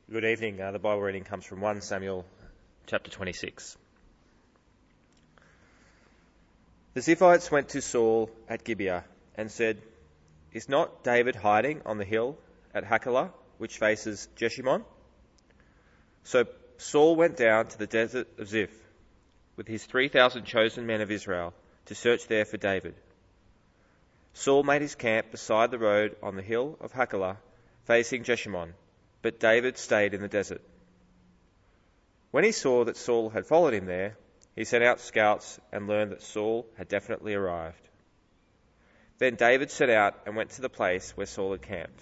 Good evening. The Bible reading comes from 1 Samuel chapter 26. The Ziphites went to Saul at Gibeah and said, "Is not David hiding on the hill at Hachilah, which faces Jeshimon?" So Saul went down to the desert of Ziph with his 3,000 chosen men of Israel to search there for David. Saul made his camp beside the road on the hill of Hachilah, facing Jeshimon, but David stayed in the desert. When he saw that Saul had followed him there, he sent out scouts and learned that Saul had definitely arrived. Then David set out and went to the place where Saul had camped.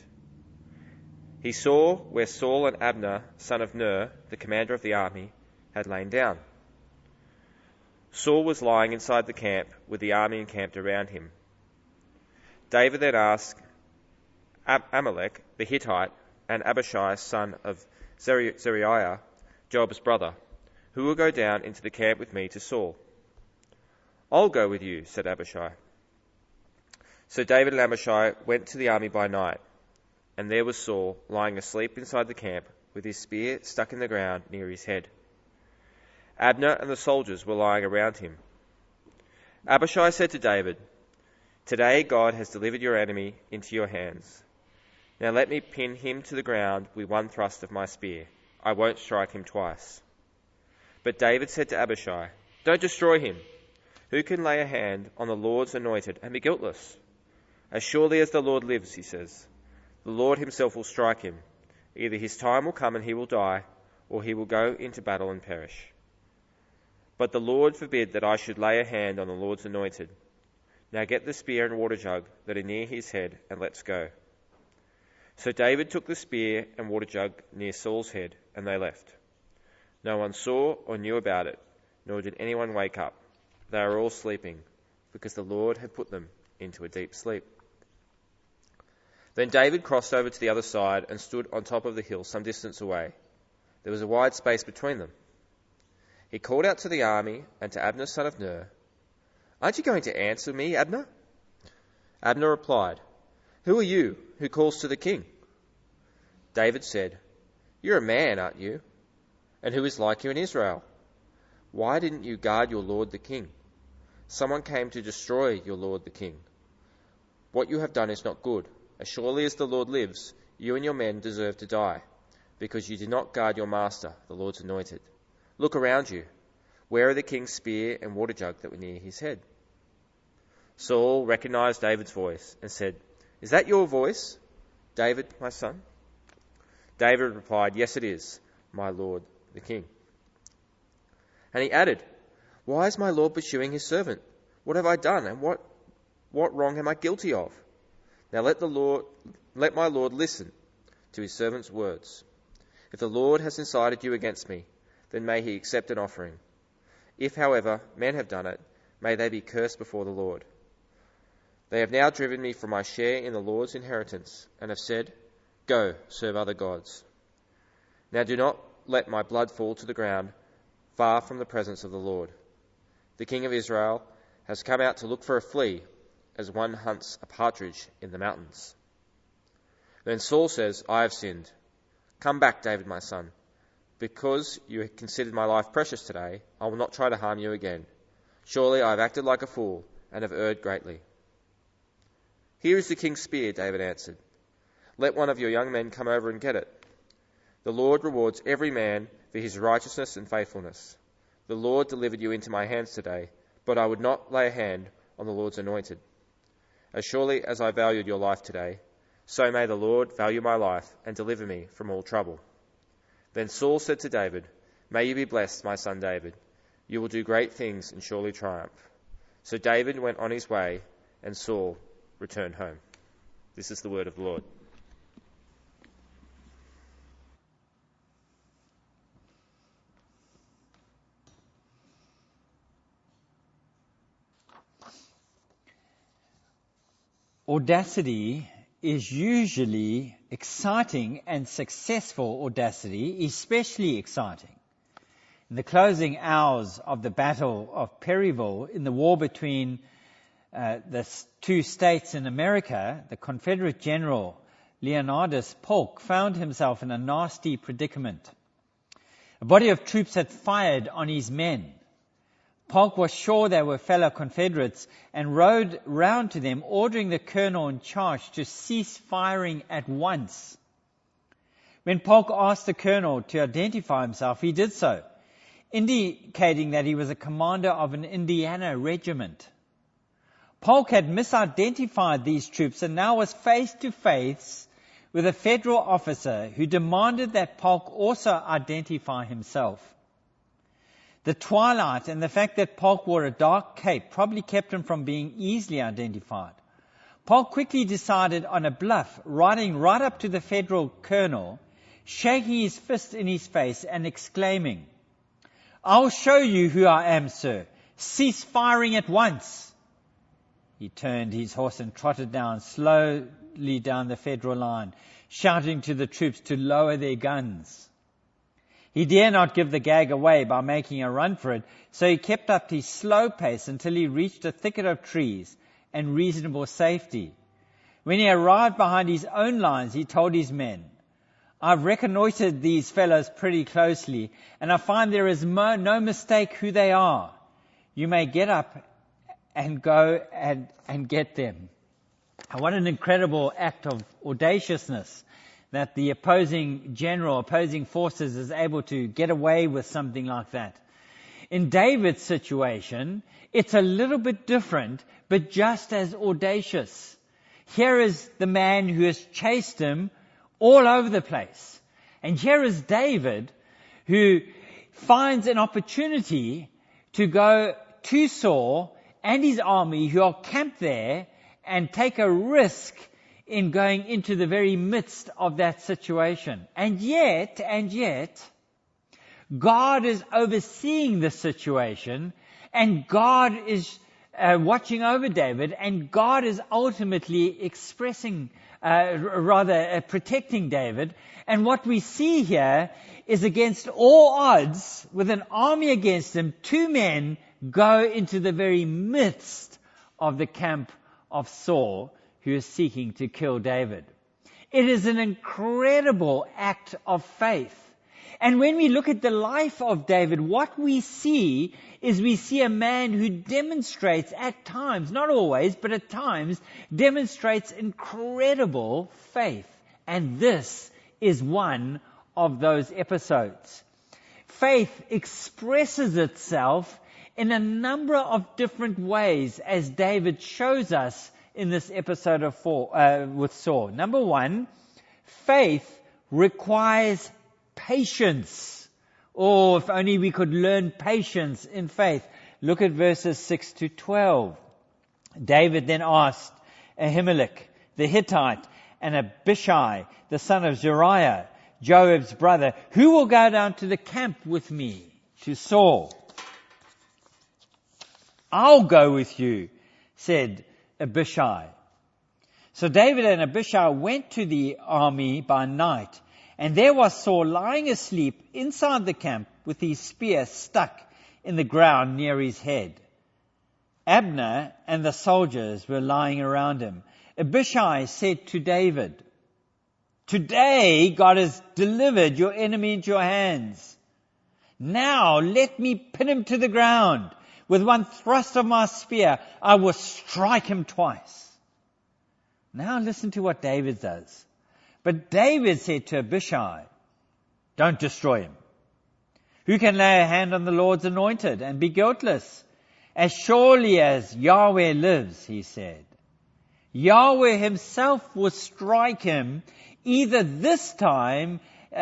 He saw where Saul and Abner, son of Ner, the commander of the army, had lain down. Saul was lying inside the camp with the army encamped around him. David then asked Amalek the Hittite and Abishai, son of Zeruiah, Joab's brother, "Who will go down into the camp with me to Saul?" "I'll go with you," said Abishai. So David and Abishai went to the army by night, and there was Saul lying asleep inside the camp with his spear stuck in the ground near his head. Abner and the soldiers were lying around him. Abishai said to David, "Today God has delivered your enemy into your hands. Now let me pin him to the ground with one thrust of my spear. I won't strike him twice." But David said to Abishai, "Don't destroy him. Who can lay a hand on the Lord's anointed and be guiltless? As surely as the Lord lives," he says, "the Lord himself will strike him. Either his time will come and he will die, or he will go into battle and perish. But the Lord forbid that I should lay a hand on the Lord's anointed. Now get the spear and water jug that are near his head, and let's go." So David took the spear and water jug near Saul's head, and they left. No one saw or knew about it, nor did anyone wake up. They were all sleeping, because the Lord had put them into a deep sleep. Then David crossed over to the other side and stood on top of the hill some distance away. There was a wide space between them. He called out to the army and to Abner, son of Ner, "Aren't you going to answer me, Abner?" Abner replied, "Who are you who calls to the king?" David said, "You're a man, aren't you? And who is like you in Israel? Why didn't you guard your lord the king? Someone came to destroy your lord the king. What you have done is not good. As surely as the Lord lives, you and your men deserve to die, because you did not guard your master, the Lord's anointed. Look around you. Where are the king's spear and water jug that were near his head?" Saul recognized David's voice and said, "Is that your voice, David, my son?" David replied, "Yes, it is, my lord, the king." And he added, "Why is my lord pursuing his servant? What have I done, and what wrong am I guilty of? Now let my lord listen to his servant's words. If the Lord has incited you against me, then may he accept an offering. If, however, men have done it, may they be cursed before the Lord. They have now driven me from my share in the Lord's inheritance, and have said, 'Go, serve other gods.' Now do not let my blood fall to the ground far from the presence of the Lord. The king of Israel has come out to look for a flea, as one hunts a partridge in the mountains." Then Saul says, "I have sinned. Come back, David, my son. Because you have considered my life precious today, I will not try to harm you again. Surely I have acted like a fool and have erred greatly." "Here is the king's spear," David answered. "Let one of your young men come over and get it. The Lord rewards every man for his righteousness and faithfulness. The Lord delivered you into my hands today, but I would not lay a hand on the Lord's anointed. As surely as I valued your life today, so may the Lord value my life and deliver me from all trouble." Then Saul said to David, "May you be blessed, my son David. You will do great things and surely triumph." So David went on his way, and Saul returned home. This is the word of the Lord. Audacity is usually exciting, and successful audacity especially exciting. In the closing hours of the Battle of Perryville, in the war between the two states in America, the Confederate general Leonidas Polk found himself in a nasty predicament. A body of troops had fired on his men. Polk was sure they were fellow Confederates and rode round to them, ordering the colonel in charge to cease firing at once. When Polk asked the colonel to identify himself, he did so, indicating that he was a commander of an Indiana regiment. Polk had misidentified these troops and now was face to face with a federal officer who demanded that Polk also identify himself. The twilight and the fact that Polk wore a dark cape probably kept him from being easily identified. Polk quickly decided on a bluff, riding right up to the federal colonel, shaking his fist in his face and exclaiming, "I'll show you who I am, sir. Cease firing at once." He turned his horse and trotted down slowly down the federal line, shouting to the troops to lower their guns. He dare not give the gag away by making a run for it, so he kept up his slow pace until he reached a thicket of trees and reasonable safety. When he arrived behind his own lines, he told his men, "I've reconnoitered these fellows pretty closely, and I find there is no mistake who they are. You may get up and go and get them." What an incredible act of audaciousness that the opposing forces is able to get away with something like that. In David's situation, it's a little bit different, but just as audacious. Here is the man who has chased him all over the place. And here is David, who finds an opportunity to go to Saul and his army who are camped there and take a risk in going into the very midst of that situation. And yet, God is overseeing the situation, and God is watching over David, and God is ultimately protecting David. And what we see here is, against all odds, with an army against him, two men go into the very midst of the camp of Saul, who is seeking to kill David. It is an incredible act of faith. And when we look at the life of David, what we see is a man who demonstrates at times, not always, but at times, demonstrates incredible faith. And this is one of those episodes. Faith expresses itself in a number of different ways, as David shows us in this episode with Saul. Number one, faith requires patience. Oh, if only we could learn patience in faith. Look at verses 6 to 12. David then asked Ahimelech the Hittite and Abishai the son of Zeruiah, Joab's brother, "Who will go down to the camp with me to Saul?" "I'll go with you," said Abishai. So David and Abishai went to the army by night, and there was Saul lying asleep inside the camp with his spear stuck in the ground near his head. Abner and the soldiers were lying around him. Abishai said to David, "Today God has delivered your enemy into your hands. Now let me pin him to the ground. With one thrust of my spear, I will strike him twice." Now listen to what David does. But David said to Abishai, "Don't destroy him. Who can lay a hand on the Lord's anointed and be guiltless? As surely as Yahweh lives," he said, "Yahweh himself will strike him. Either his time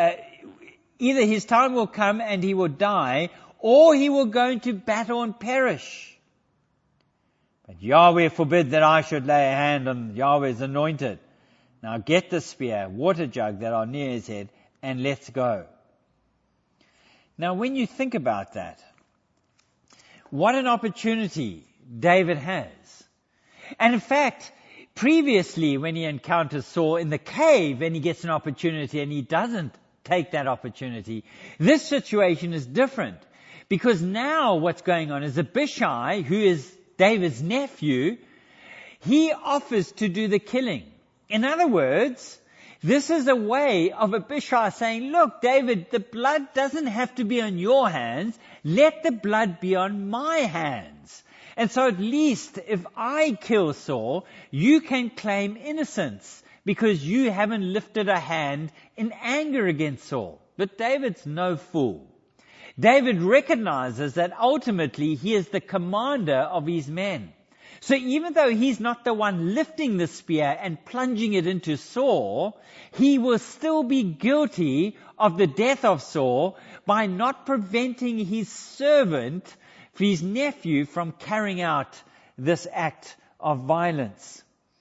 will come and he will die, or he will go into battle and perish. But Yahweh forbid that I should lay a hand on Yahweh's anointed. Now get the spear, water jug that are near his head, and let's go." Now when you think about that, what an opportunity David has. And in fact, previously when he encounters Saul in the cave and he gets an opportunity and he doesn't take that opportunity, this situation is different. Because now what's going on is Abishai, who is David's nephew, he offers to do the killing. In other words, This is a way of Abishai saying, look, David, the blood doesn't have to be on your hands. Let the blood be on my hands. And so at least if I kill Saul, you can claim innocence because you haven't lifted a hand in anger against Saul. But David's no fool. David recognizes that ultimately he is the commander of his men. So even though he's not the one lifting the spear and plunging it into Saul, he will still be guilty of the death of Saul by not preventing his servant, his nephew, from carrying out this act of violence.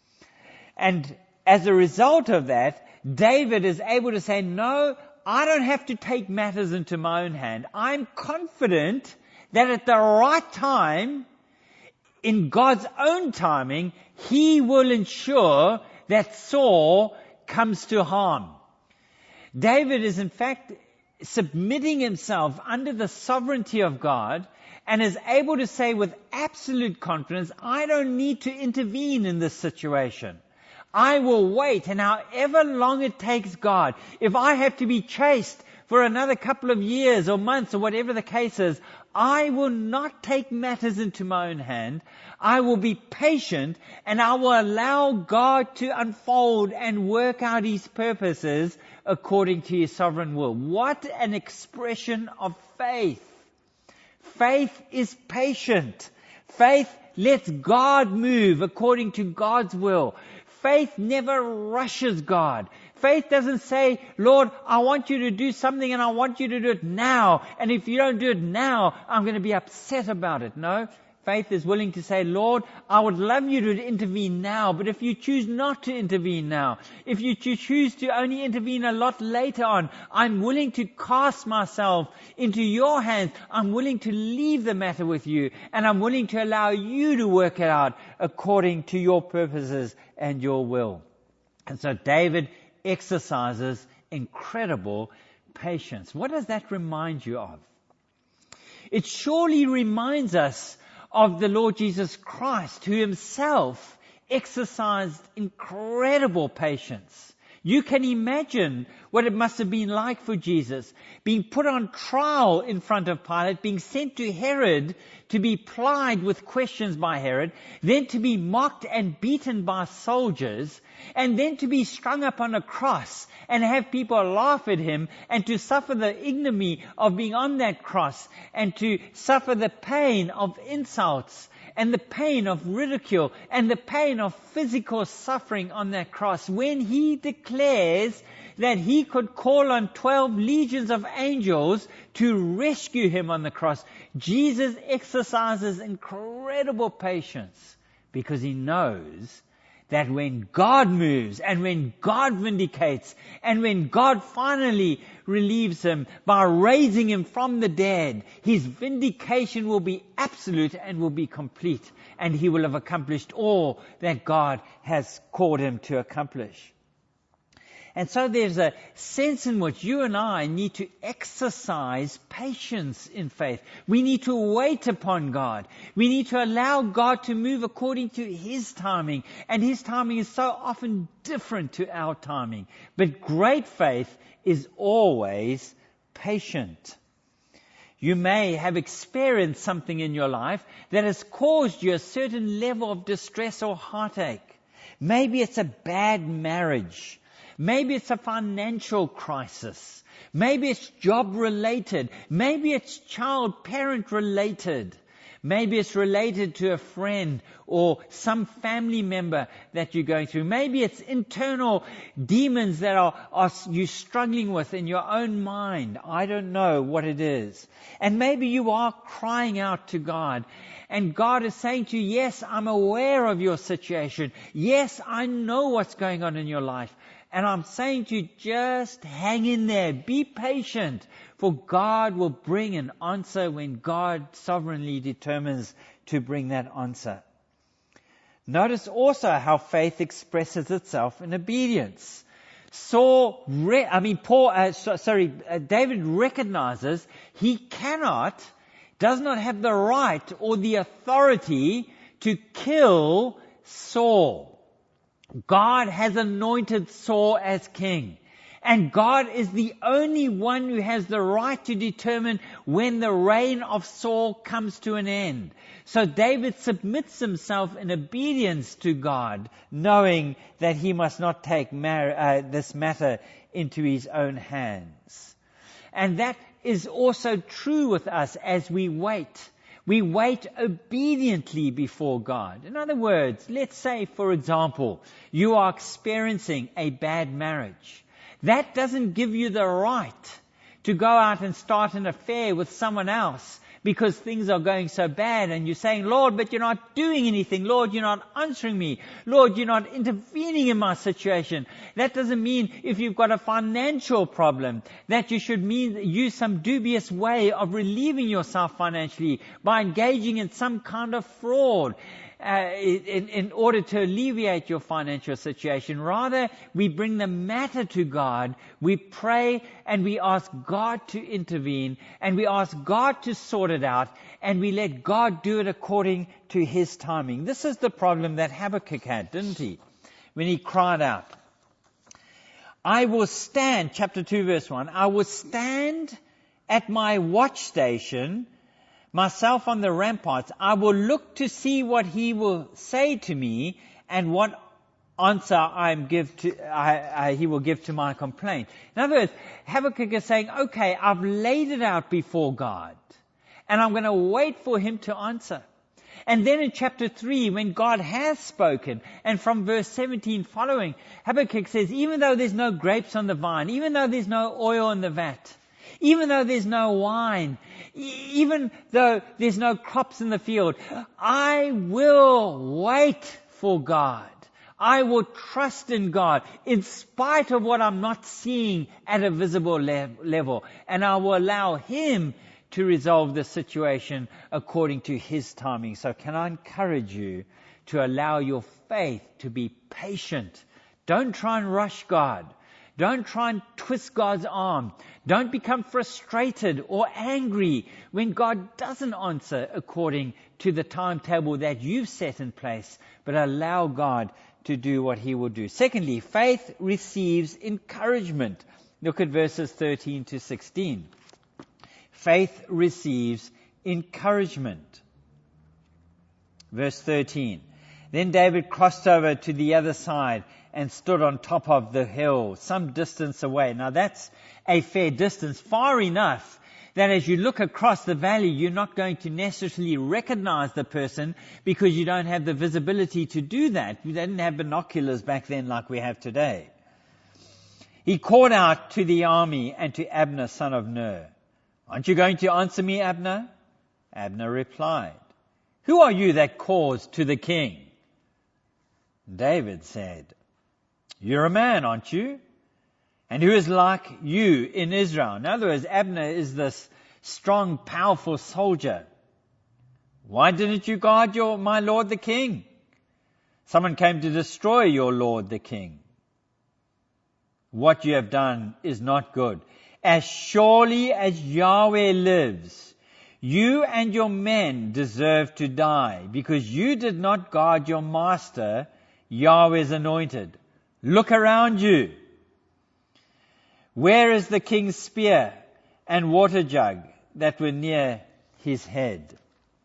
And as a result of that, David is able to say, no, I don't have to take matters into my own hand. I'm confident that at the right time, in God's own timing, He will ensure that Saul comes to harm. David is in fact submitting himself under the sovereignty of God and is able to say with absolute confidence, I don't need to intervene in this situation. I will wait, and however long it takes, God, if I have to be chased for another couple of years or months or whatever the case is, I will not take matters into my own hand. I will be patient and I will allow God to unfold and work out His purposes according to His sovereign will. What an expression of faith. Faith is patient. Faith lets God move according to God's will. Faith never rushes God. Faith doesn't say, Lord, I want you to do something and I want you to do it now. And if you don't do it now, I'm going to be upset about it. No. Faith is willing to say, Lord, I would love you to intervene now, but if you choose not to intervene now, if you choose to only intervene a lot later on, I'm willing to cast myself into your hands. I'm willing to leave the matter with you, and I'm willing to allow you to work it out according to your purposes and your will. And so David exercises incredible patience. What does that remind you of? It surely reminds us of the Lord Jesus Christ, who Himself exercised incredible patience. You can imagine what it must have been like for Jesus, being put on trial in front of Pilate, being sent to Herod to be plied with questions by Herod, then to be mocked and beaten by soldiers, and then to be strung up on a cross and have people laugh at Him, and to suffer the ignominy of being on that cross, and to suffer the pain of insults, and the pain of ridicule, and the pain of physical suffering on that cross, when He declares that He could call on 12 legions of angels to rescue Him on the cross. Jesus exercises incredible patience because He knows that when God moves and when God vindicates and when God finally relieves Him by raising Him from the dead, His vindication will be absolute and will be complete, and He will have accomplished all that God has called Him to accomplish. And so there's a sense in which you and I need to exercise patience in faith. We need to wait upon God. We need to allow God to move according to His timing. And His timing is so often different to our timing. But great faith is always patient. You may have experienced something in your life that has caused you a certain level of distress or heartache. Maybe it's a bad marriage. Maybe it's a financial crisis. Maybe it's job related. Maybe it's child-parent related. Maybe it's related to a friend or some family member that you're going through. Maybe it's internal demons that are you struggling with in your own mind. I don't know what it is. And maybe you are crying out to God. And God is saying to you, yes, I'm aware of your situation. Yes, I know what's going on in your life. And I'm saying to you, just hang in there. Be patient. For God will bring an answer when God sovereignly determines to bring that answer. Notice also how faith expresses itself in obedience. David recognizes he does not have the right or the authority to kill Saul. God has anointed Saul as king. And God is the only one who has the right to determine when the reign of Saul comes to an end. So David submits himself in obedience to God, knowing that he must not take this matter into his own hands. And that is also true with us as we wait. We wait obediently before God. In other words, let's say, for example, you are experiencing a bad marriage. That doesn't give you the right to go out and start an affair with someone else because things are going so bad and you're saying, Lord, but you're not doing anything. Lord, you're not answering me. Lord, you're not intervening in my situation. That doesn't mean if you've got a financial problem that you should use some dubious way of relieving yourself financially by engaging in some kind of fraud. In order to alleviate your financial situation. Rather, we bring the matter to God, we pray and we ask God to intervene and we ask God to sort it out and we let God do it according to His timing. This is the problem that Habakkuk had, didn't he? When he cried out, I will stand, chapter 2 verse 1, I will stand at my watch station, myself on the ramparts. I will look to see what he will say to me and what answer he will give to my complaint. In other words, Habakkuk is saying, okay, I've laid it out before God and I'm going to wait for him to answer. And then in chapter 3, when God has spoken, and from verse 17 following, Habakkuk says, even though there's no grapes on the vine, even though there's no oil in the vat, even though there's no wine, even though there's no crops in the field, I will wait for God. I will trust in God in spite of what I'm not seeing at a visible level. And I will allow Him to resolve the situation according to His timing. So can I encourage you to allow your faith to be patient? Don't try and rush God. Don't try and twist God's arm. Don't become frustrated or angry when God doesn't answer according to the timetable that you've set in place, but allow God to do what He will do. Secondly, faith receives encouragement. Look at verses 13 to 16. Faith receives encouragement. Verse 13. Then David crossed over to the other side and stood on top of the hill, some distance away. Now that's a fair distance, far enough that as you look across the valley, you're not going to necessarily recognize the person because you don't have the visibility to do that. You didn't have binoculars back then like we have today. He called out to the army and to Abner, son of Ner, aren't you going to answer me, Abner? Abner replied, who are you that calls to the king? David said, you're a man, aren't you? And who is like you in Israel? In other words, Abner is this strong, powerful soldier. Why didn't you guard my lord the king? Someone came to destroy your lord the king. What you have done is not good. As surely as Yahweh lives, you and your men deserve to die, because you did not guard your master, Yahweh's anointed. Look around you. Where is the king's spear and water jug that were near his head?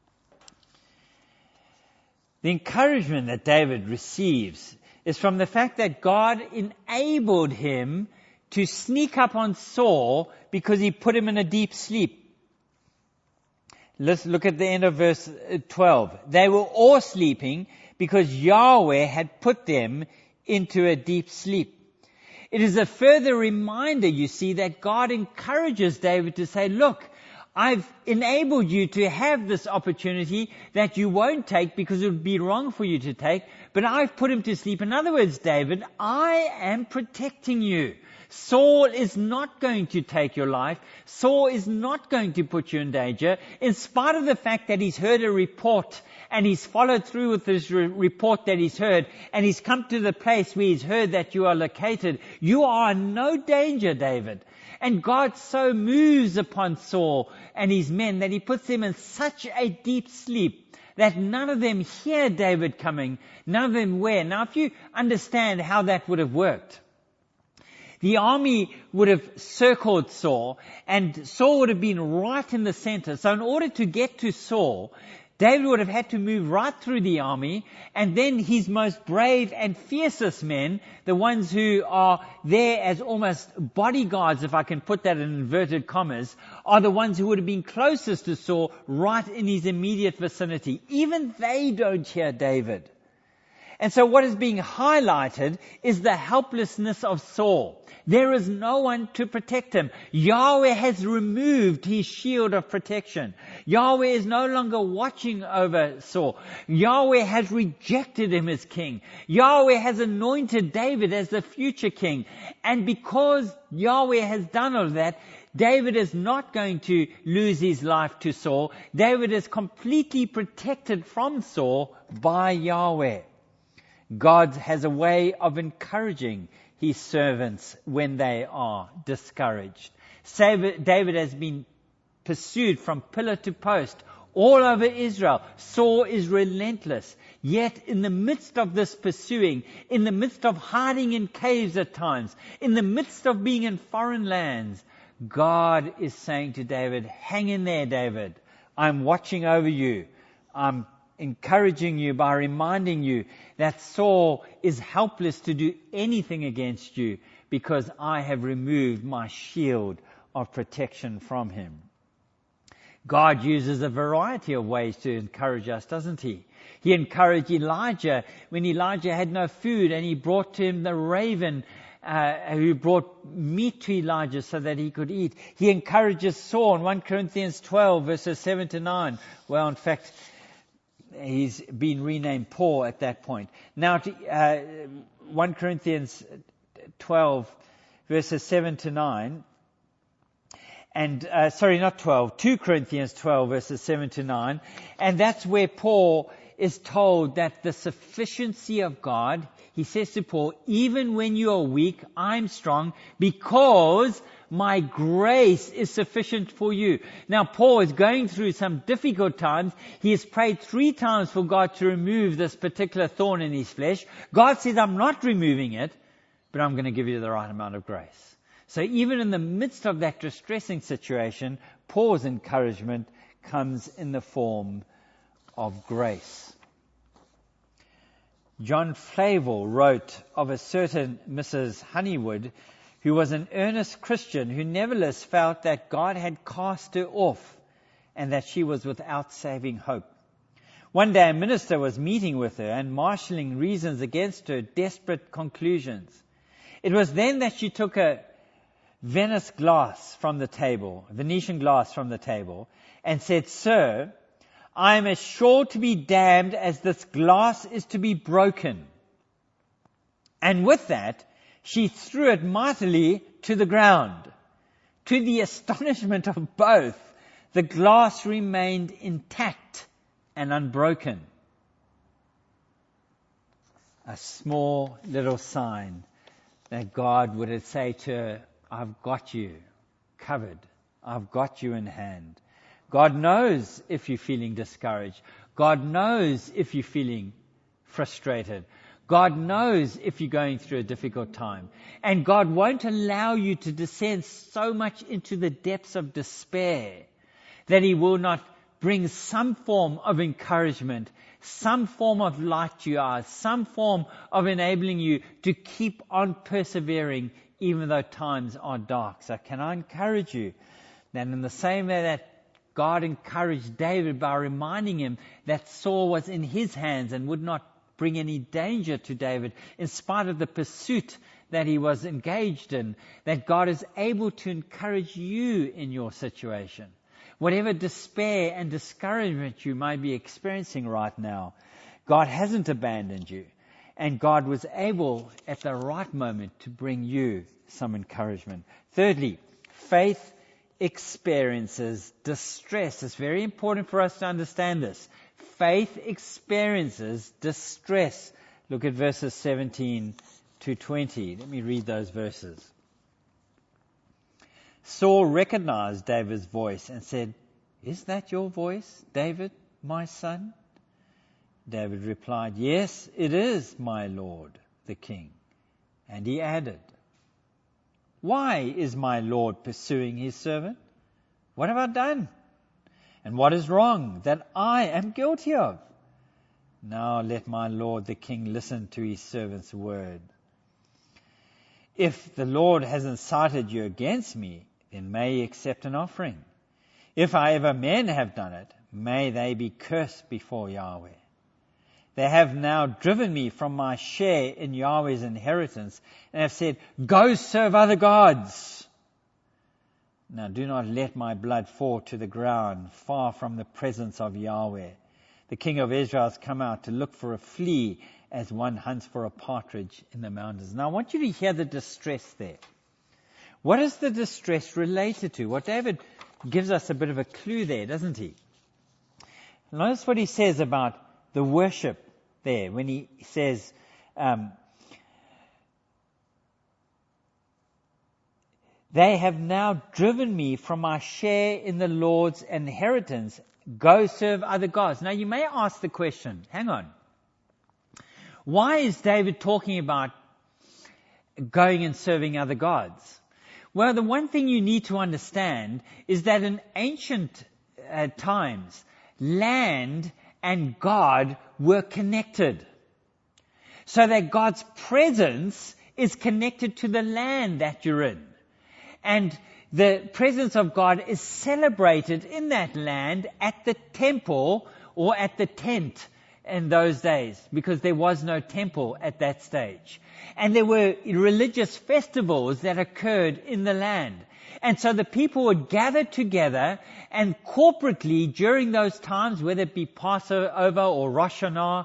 The encouragement that David receives is from the fact that God enabled him to sneak up on Saul because He put him in a deep sleep. Let's look at the end of verse 12. They were all sleeping because Yahweh had put them into a deep sleep. It is a further reminder, you see, that God encourages David to say, look, I've enabled you to have this opportunity that you won't take because it would be wrong for you to take, but I've put him to sleep. In other words, David, I am protecting you. Saul is not going to take your life. Saul is not going to put you in danger, in spite of the fact that he's heard a report and he's followed through with this report that he's heard, and he's come to the place where he's heard that you are located. You are in no danger, David. And God so moves upon Saul and his men that He puts them in such a deep sleep that none of them hear David coming, none of them where. Now, if you understand how that would have worked, the army would have circled Saul, and Saul would have been right in the center. So in order to get to Saul, David would have had to move right through the army, and then his most brave and fiercest men, the ones who are there as almost bodyguards, if I can put that in inverted commas, are the ones who would have been closest to Saul, right in his immediate vicinity. Even they don't hear David. And so what is being highlighted is the helplessness of Saul. There is no one to protect him. Yahweh has removed his shield of protection. Yahweh is no longer watching over Saul. Yahweh has rejected him as king. Yahweh has anointed David as the future king. And because Yahweh has done all of that, David is not going to lose his life to Saul. David is completely protected from Saul by Yahweh. God has a way of encouraging his servants when they are discouraged. David has been pursued from pillar to post all over Israel. Saul is relentless. Yet in the midst of this pursuing, in the midst of hiding in caves at times, in the midst of being in foreign lands, God is saying to David, hang in there, David. I'm watching over you. I'm encouraging you by reminding you that Saul is helpless to do anything against you because I have removed my shield of protection from him. God uses a variety of ways to encourage us, doesn't he? He encouraged Elijah when Elijah had no food, and he brought to him the raven who brought meat to Elijah so that he could eat. He encourages Saul in 1 Corinthians 12 verses 7 to 9. Well, in fact, he's been renamed Paul at that point. Now, 1 Corinthians 12, verses 7 to 9. And, 2 Corinthians 12, verses 7 to 9. And that's where Paul is told that the sufficiency of God, he says to Paul, even when you are weak, I'm strong because my grace is sufficient for you. Now, Paul is going through some difficult times. He has prayed 3 times for God to remove this particular thorn in his flesh. God says, I'm not removing it, but I'm going to give you the right amount of grace. So even in the midst of that distressing situation, Paul's encouragement comes in the form of grace. John Flavel wrote of a certain Mrs. Honeywood, who was an earnest Christian who nevertheless felt that God had cast her off and that she was without saving hope. One day a minister was meeting with her and marshalling reasons against her desperate conclusions. It was then that she took a Venetian glass from the table, and said, Sir, I am as sure to be damned as this glass is to be broken. And with that, she threw it mightily to the ground. To the astonishment of both, the glass remained intact and unbroken. A small little sign that God would say to her, I've got you covered. I've got you in hand. God knows if you're feeling discouraged. God knows if you're feeling frustrated. God knows if you're going through a difficult time. And God won't allow you to descend so much into the depths of despair that He will not bring some form of encouragement, some form of light to your eyes, some form of enabling you to keep on persevering even though times are dark. So can I encourage you that in the same way that God encouraged David by reminding him that Saul was in his hands and would not bring any danger to David in spite of the pursuit that he was engaged in, that God is able to encourage you in your situation. Whatever despair and discouragement you might be experiencing right now, God hasn't abandoned you. And God was able at the right moment to bring you some encouragement. Thirdly, faith experiences distress. It's very important for us to understand this. Faith experiences distress. Look at verses 17 to 20. Let me read those verses. Saul recognized David's voice and said, Is that your voice, David, my son? David replied, "Yes, it is, my lord, the king." And he added, "Why is my lord pursuing his servant? What have I done? And what is wrong that I am guilty of? Now let my lord the king listen to his servant's word. If the Lord has incited you against me, then may he accept an offering. If however men have done it, may they be cursed before Yahweh. They have now driven me from my share in Yahweh's inheritance and have said, 'Go serve other gods.' Now do not let my blood fall to the ground far from the presence of Yahweh. The king of Israel has come out to look for a flea as one hunts for a partridge in the mountains." Now I want you to hear the distress there. What is the distress related to? Well, David gives us a bit of a clue there, doesn't he? Notice what he says about the worship there when he says, "They have now driven me from my share in the Lord's inheritance. Go serve other gods." Now you may ask the question, hang on. Why is David talking about going and serving other gods? Well, the one thing you need to understand is that in ancient times, land and God were connected. So that God's presence is connected to the land that you're in. And the presence of God is celebrated in that land at the temple or at the tent in those days, because there was no temple at that stage. And there were religious festivals that occurred in the land. And so the people would gather together and corporately during those times, whether it be Passover or Rosh Hashanah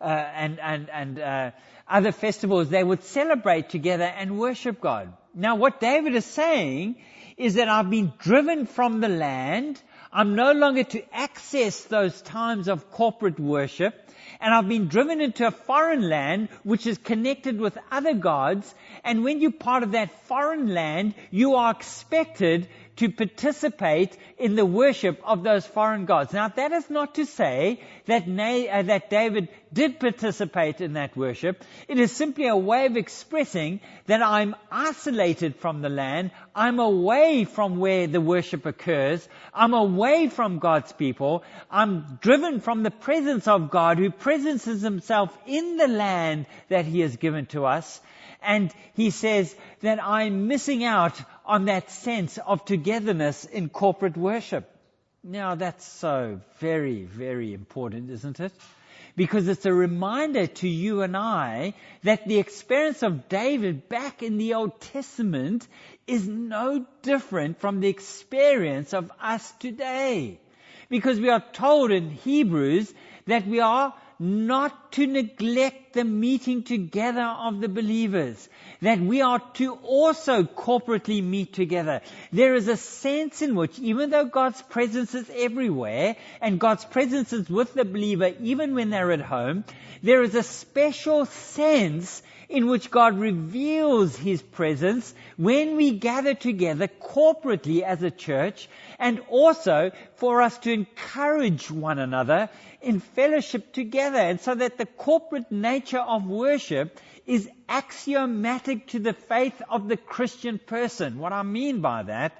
and other festivals, they would celebrate together and worship God. Now what David is saying is that I've been driven from the land. I'm no longer to access those times of corporate worship. And I've been driven into a foreign land which is connected with other gods. And when you're part of that foreign land, you are expected to participate in the worship of those foreign gods. Now, that is not to say that David did participate in that worship. It is simply a way of expressing that I'm isolated from the land. I'm away from where the worship occurs. I'm away from God's people. I'm driven from the presence of God, who presences himself in the land that he has given to us. And he says that I'm missing out on that sense of togetherness in corporate worship. Now that's so very, very important, isn't it? Because it's a reminder to you and I that the experience of David back in the Old Testament is no different from the experience of us today. Because we are told in Hebrews that we are not to neglect the meeting together of the believers, that we are to also corporately meet together. There is a sense in which, even though God's presence is everywhere, and God's presence is with the believer even when they're at home, there is a special sense in which God reveals his presence when we gather together corporately as a church, and also for us to encourage one another in fellowship together. And so that the corporate nature of worship is axiomatic to the faith of the Christian person. What I mean by that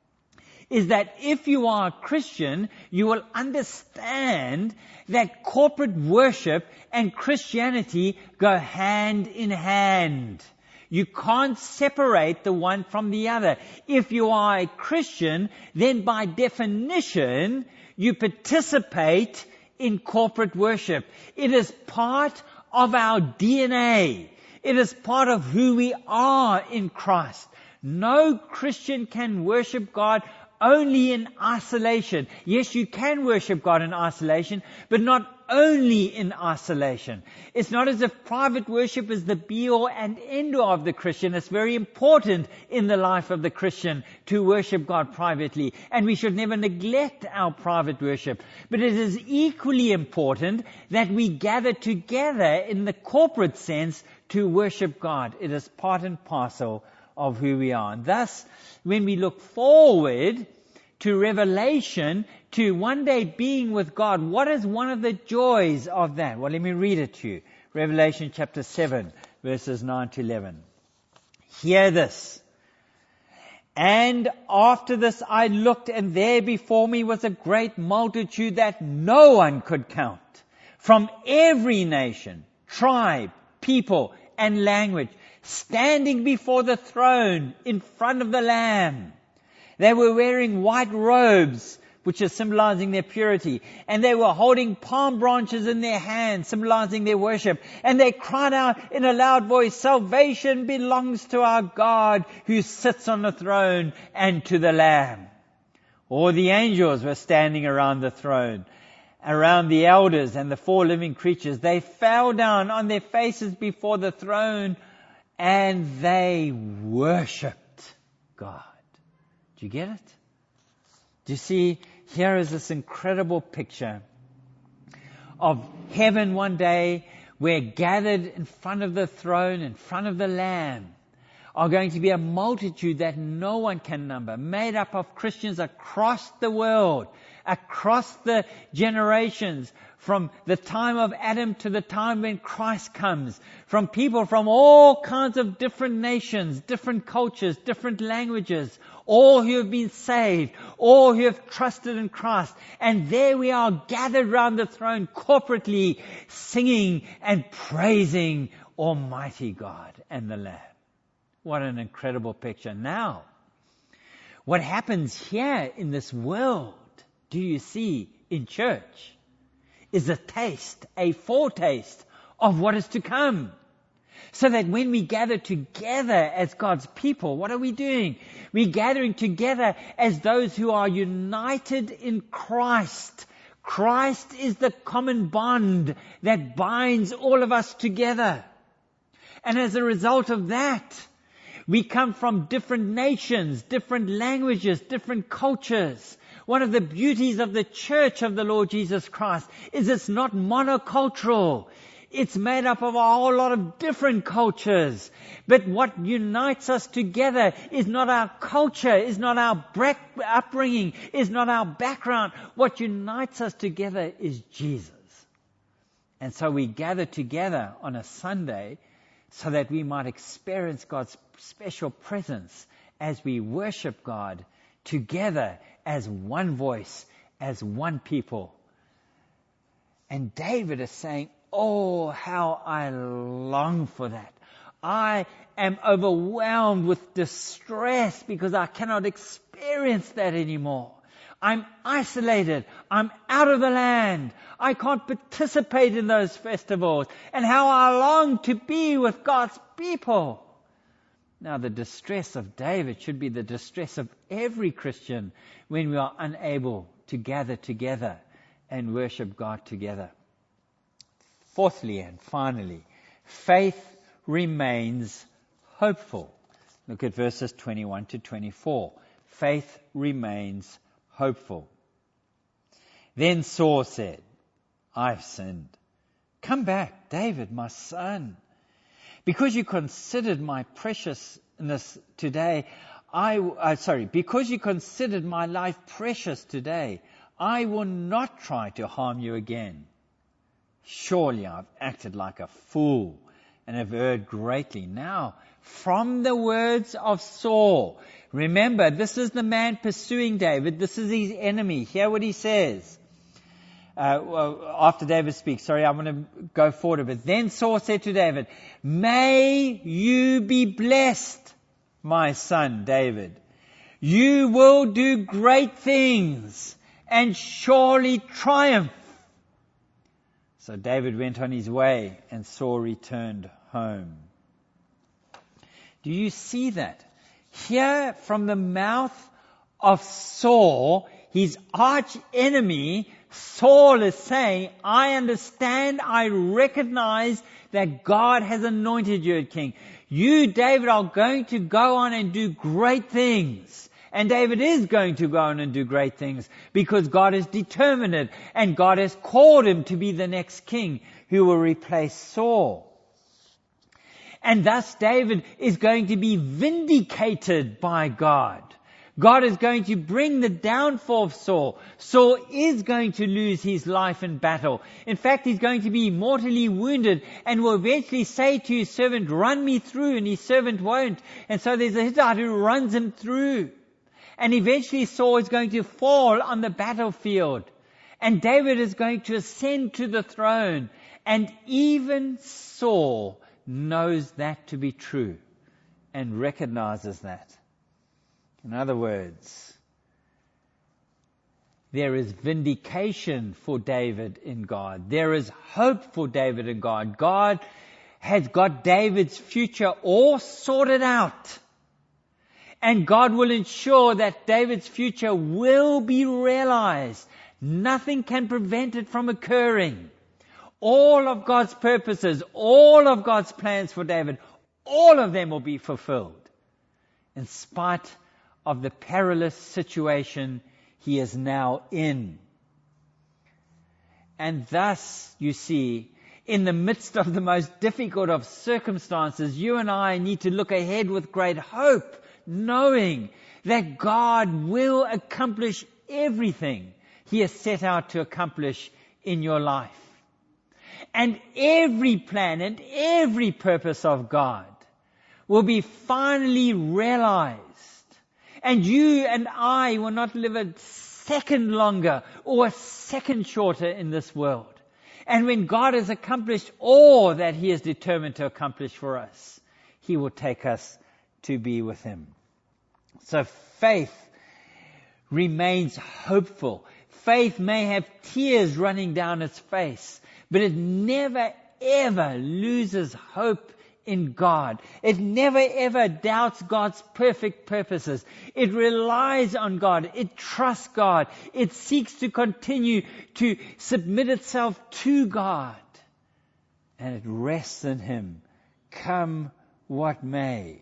is that if you are a Christian, you will understand that corporate worship and Christianity go hand in hand. You can't separate the one from the other. If you are a Christian, then by definition, you participate in corporate worship. It is part of our DNA. It is part of who we are in Christ. No Christian can worship God only in isolation. Yes, you can worship God in isolation, but not only in isolation. It's not as if private worship is the be-all and end-all of the Christian. It's very important in the life of the Christian to worship God privately, and we should never neglect our private worship. But it is equally important that we gather together in the corporate sense to worship God. It is part and parcel of who we are. And thus, when we look forward to revelation, to one day being with God. What is one of the joys of that? Well, let me read it to you. Revelation chapter 7, verses 9 to 11. Hear this. And after this I looked, and there before me was a great multitude that no one could count, from every nation, tribe, people, and language, standing before the throne in front of the Lamb. They were wearing white robes, which is symbolizing their purity, and they were holding palm branches in their hands, symbolizing their worship. And they cried out in a loud voice, "Salvation belongs to our God who sits on the throne and to the Lamb." All the angels were standing around the throne, around the elders and the 4 living creatures. They fell down on their faces before the throne and they worshipped God. Do you get it? Do you see? Here is this incredible picture of heaven one day, where gathered in front of the throne, in front of the Lamb, are going to be a multitude that no one can number, made up of Christians across the world, across the generations, from the time of Adam to the time when Christ comes, from people from all kinds of different nations, different cultures, different languages, all who have been saved, all who have trusted in Christ. And there we are, gathered around the throne corporately, singing and praising Almighty God and the Lamb. What an incredible picture. Now, what happens here in this world, do you see, in church, is a taste, a foretaste of what is to come. So that when we gather together as God's people, what are we doing? We're gathering together as those who are united in Christ. Christ is the common bond that binds all of us together. And as a result of that, we come from different nations, different languages, different cultures. One of the beauties of the church of the Lord Jesus Christ is it's not monocultural. It's made up of a whole lot of different cultures. But what unites us together is not our culture, is not our upbringing, is not our background. What unites us together is Jesus. And so we gather together on a Sunday so that we might experience God's special presence as we worship God together as one voice, as one people. And David is saying, oh, how I long for that. I am overwhelmed with distress because I cannot experience that anymore. I'm isolated. I'm out of the land. I can't participate in those festivals. And how I long to be with God's people. Now, the distress of David should be the distress of every Christian when we are unable to gather together and worship God together. Fourthly and finally, faith remains hopeful. Look at verses 21 to 24. Faith remains hopeful. Then Saul said, I've sinned. Come back, David, my son. Because you considered my preciousness today, because you considered my life precious today, I will not try to harm you again. Surely I've acted like a fool and have erred greatly. Now, from the words of Saul, remember, this is the man pursuing David. This is his enemy. Hear what he says. After David speaks, I'm going to go forward a bit. Then Saul said to David, may you be blessed, my son David. You will do great things and surely triumph. So David went on his way and Saul returned home. Do you see that? Here from the mouth of Saul, his arch enemy, Saul is saying, I understand, I recognize that God has anointed you as king. You, David, are going to go on and do great things. And David is going to go on and do great things because God has determined it and God has called him to be the next king who will replace Saul. And thus David is going to be vindicated by God. God is going to bring the downfall of Saul. Saul is going to lose his life in battle. In fact, he's going to be mortally wounded and will eventually say to his servant, run me through, and his servant won't. And so there's a Hittite who runs him through. And eventually Saul is going to fall on the battlefield. And David is going to ascend to the throne. And even Saul knows that to be true and recognizes that. In other words, there is vindication for David in God. There is hope for David in God. God has got David's future all sorted out. And God will ensure that David's future will be realized. Nothing can prevent it from occurring. All of God's purposes, all of God's plans for David, all of them will be fulfilled. In spite of the perilous situation he is now in. And thus, you see, in the midst of the most difficult of circumstances, you and I need to look ahead with great hope, knowing that God will accomplish everything He has set out to accomplish in your life. And every plan and every purpose of God will be finally realized. And you and I will not live a second longer or a second shorter in this world. And when God has accomplished all that He is determined to accomplish for us, He will take us to be with Him. So faith remains hopeful. Faith may have tears running down its face, but it never ever loses hope in God. It never ever doubts God's perfect purposes. It relies on God. It trusts God. It seeks to continue to submit itself to God. And it rests in Him, come what may.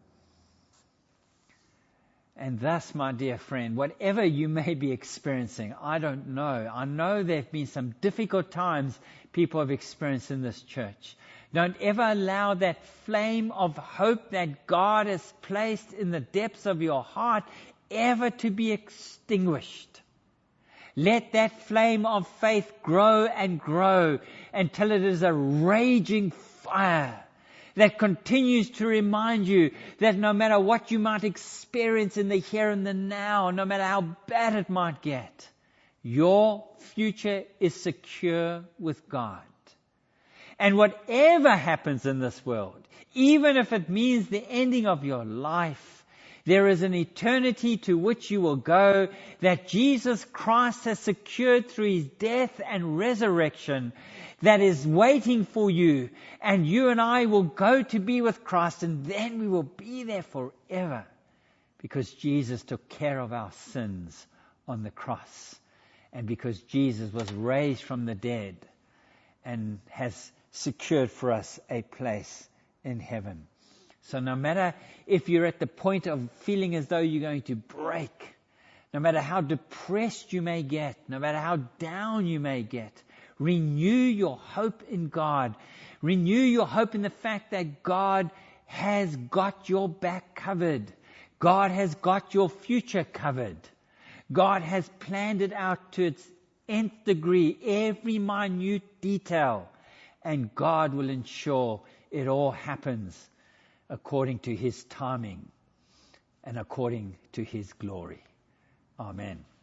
And thus, my dear friend, whatever you may be experiencing, I don't know. I know there have been some difficult times people have experienced in this church. Don't ever allow that flame of hope that God has placed in the depths of your heart ever to be extinguished. Let that flame of faith grow and grow until it is a raging fire that continues to remind you that no matter what you might experience in the here and the now, no matter how bad it might get, your future is secure with God. And whatever happens in this world, even if it means the ending of your life, there is an eternity to which you will go that Jesus Christ has secured through His death and resurrection that is waiting for you. And you and I will go to be with Christ, and then we will be there forever because Jesus took care of our sins on the cross, and because Jesus was raised from the dead and has secured for us a place in heaven. So no matter if you're at the point of feeling as though you're going to break, no matter how depressed you may get, no matter how down you may get, renew your hope in God. Renew your hope in the fact that God has got your back covered. God has got your future covered. God has planned it out to its nth degree, every minute detail. And God will ensure it all happens according to His timing and according to His glory. Amen.